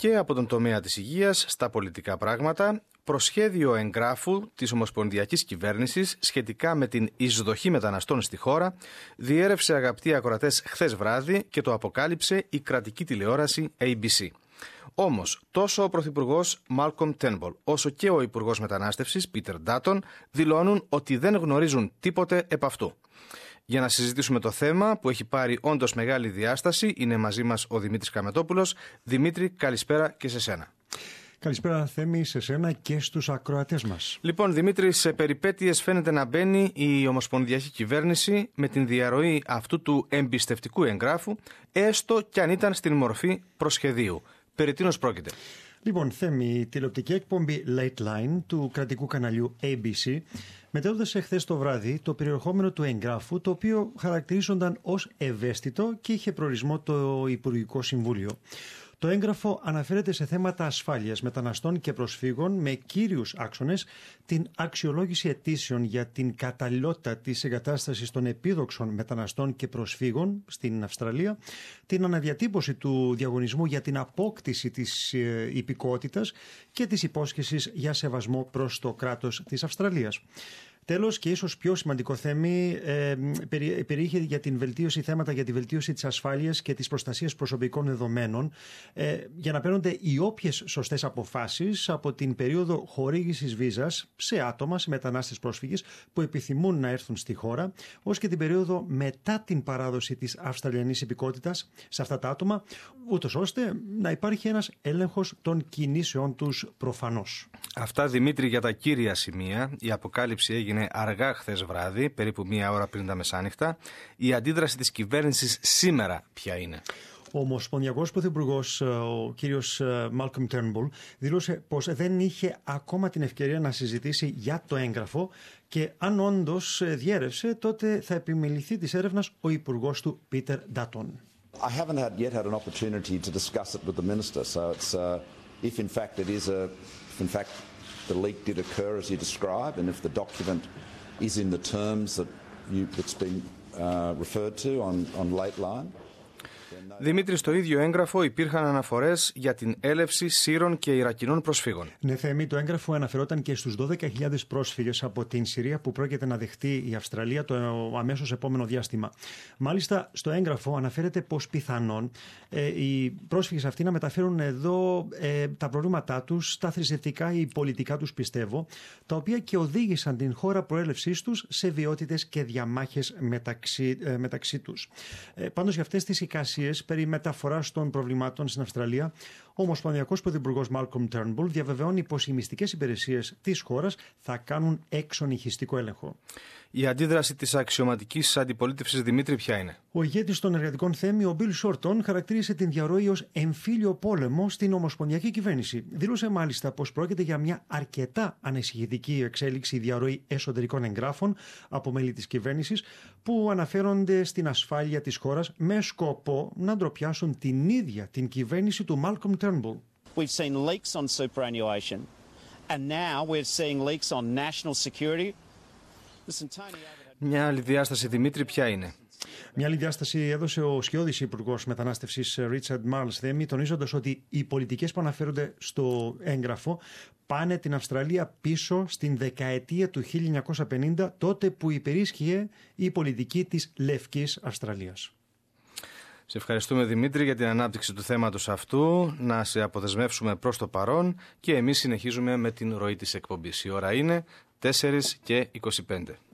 Και από τον τομέα της υγείας στα πολιτικά πράγματα, προσχέδιο εγγράφου της Ομοσπονδιακής Κυβέρνησης σχετικά με την εισδοχή μεταναστών στη χώρα διέρευσε, αγαπητοί ακροατές, χθες βράδυ και το αποκάλυψε η κρατική τηλεόραση ABC. Όμως, τόσο ο Πρωθυπουργός Μάλκομ Τέρνμπουλ όσο και ο Υπουργός Μετανάστευσης Πίτερ Ντάτον δηλώνουν ότι δεν γνωρίζουν τίποτε επ' αυτού. Για να συζητήσουμε το θέμα που έχει πάρει όντως μεγάλη διάσταση, είναι μαζί μας ο Δημήτρης Καμετόπουλος. Δημήτρη, καλησπέρα και σε σένα. Καλησπέρα, Θέμη, σε σένα και στους ακροατές μας. Λοιπόν, Δημήτρη, σε περιπέτειες φαίνεται να μπαίνει η Ομοσπονδιακή Κυβέρνηση με την διαρροή αυτού του εμπιστευτικού εγγράφου, έστω κι αν ήταν στην μορφή προσχεδίου. Περί τίνος πρόκειται? Λοιπόν, Θέμη, η τηλεοπτική εκπομπή Late Line του κρατικού καναλιού ABC μετέδωσε χθες το βράδυ το περιεχόμενο του εγγράφου, το οποίο χαρακτηρίζονταν ως ευαίσθητο και είχε προορισμό το Υπουργικό Συμβούλιο. Το έγγραφο αναφέρεται σε θέματα ασφάλειας μεταναστών και προσφύγων με κύριους άξονες την αξιολόγηση αιτήσεων για την καταλληλότητα της εγκατάστασης των επίδοξων μεταναστών και προσφύγων στην Αυστραλία, την αναδιατύπωση του διαγωνισμού για την απόκτηση της υπηκότητας και της υπόσχεσης για σεβασμό προς το κράτος της Αυστραλίας. Τέλος, και ίσως πιο σημαντικό θέμα, περιείχε για την βελτίωση, θέματα για τη βελτίωση της ασφάλειας και της προστασίας προσωπικών δεδομένων, για να παίρνονται οι όποιες σωστές αποφάσεις από την περίοδο χορήγησης βίζας σε άτομα, σε μετανάστες πρόσφυγες που επιθυμούν να έρθουν στη χώρα, ως και την περίοδο μετά την παράδοση της αυστραλιανής υπηκότητας σε αυτά τα άτομα, ούτως ώστε να υπάρχει ένας έλεγχος των κινήσεών τους προφανώς. Αυτά, Δημήτρη, για τα κύρια σημεία. Η αποκάλυψη έγινε αργά χθες βράδυ, περίπου μία ώρα πριν τα μεσάνυχτα. Η αντίδραση της κυβέρνησης σήμερα ποια είναι? Ο Ομοσπονδιακός Πρωθυπουργός, ο κύριος Μάλκομ Τέρνμπουλ, δήλωσε πως δεν είχε ακόμα την ευκαιρία να συζητήσει για το έγγραφο και αν όντως διέρευσε, τότε θα επιμεληθεί της έρευνας ο Υπουργός του Πίτερ Ντάτον. I haven't yet had an opportunity to discuss it with the minister, so it's if in fact it is if in fact the leak did occur as you describe, and if the document is in the terms that it's been referred to on Late Line. Δημήτρη, στο ίδιο έγγραφο υπήρχαν αναφορές για την έλευση Σύρων και Ιρακινών προσφύγων. Ναι, Θέμη, το έγγραφο αναφερόταν και στους 12.000 πρόσφυγες από την Συρία που πρόκειται να δεχτεί η Αυστραλία το αμέσως επόμενο διάστημα. Μάλιστα, στο έγγραφο αναφέρεται πως πιθανόν οι πρόσφυγες αυτοί να μεταφέρουν εδώ τα προβλήματά τους, τα θρησκευτικά ή πολιτικά τους, πιστεύω, τα οποία και οδήγησαν την χώρα προέλευσής τους σε βιότητες και διαμάχες μεταξύ τους. Πάντως, για αυτές τις εικασίες περί μεταφοράς των προβλημάτων στην Αυστραλία, ο Ομοσπονδιακός Πρωθυπουργός Μάλκομ Τέρνμπουλ διαβεβαιώνει πως οι μυστικές υπηρεσίες της χώρας θα κάνουν εξονυχιστικό έλεγχο. Η αντίδραση της αξιωματικής αντιπολίτευσης, Δημήτρη, ποια είναι? Ο ηγέτης των εργατικών Θέμη, ο Μπιλ Σόρτον, χαρακτήρισε την διαρροή ως εμφύλιο πόλεμο στην Ομοσπονδιακή Κυβέρνηση. Δήλωσε μάλιστα πως πρόκειται για μια αρκετά ανησυχητική εξέλιξη, η διαρροή εσωτερικών εγγράφων από μέλη της κυβέρνησης που αναφέρονται στην ασφάλεια της χώρας με σκοπό να ντροπιάσουν την ίδια την κυβέρνηση του Μάλκομ Τέρνμπουλ. We've seen leaks on superannuation and now we're seeing leaks on national security. Μια άλλη διάσταση, Δημήτρη, ποια είναι? Μια άλλη διάσταση έδωσε ο σκιώδης Υπουργός Μετανάστευσης Ρίτσαρντ Μάρλς Θέμη, τονίζοντας ότι οι πολιτικές που αναφέρονται στο έγγραφο πάνε την Αυστραλία πίσω στην δεκαετία του 1950, τότε που υπερίσχυε η πολιτική της Λευκής Αυστραλίας. Σε ευχαριστούμε, Δημήτρη, για την ανάπτυξη του θέματος αυτού. Να σε αποδεσμεύσουμε προς το παρόν και εμείς συνεχίζουμε με την ροή της εκπομπής. Η ώρα είναι 4:25.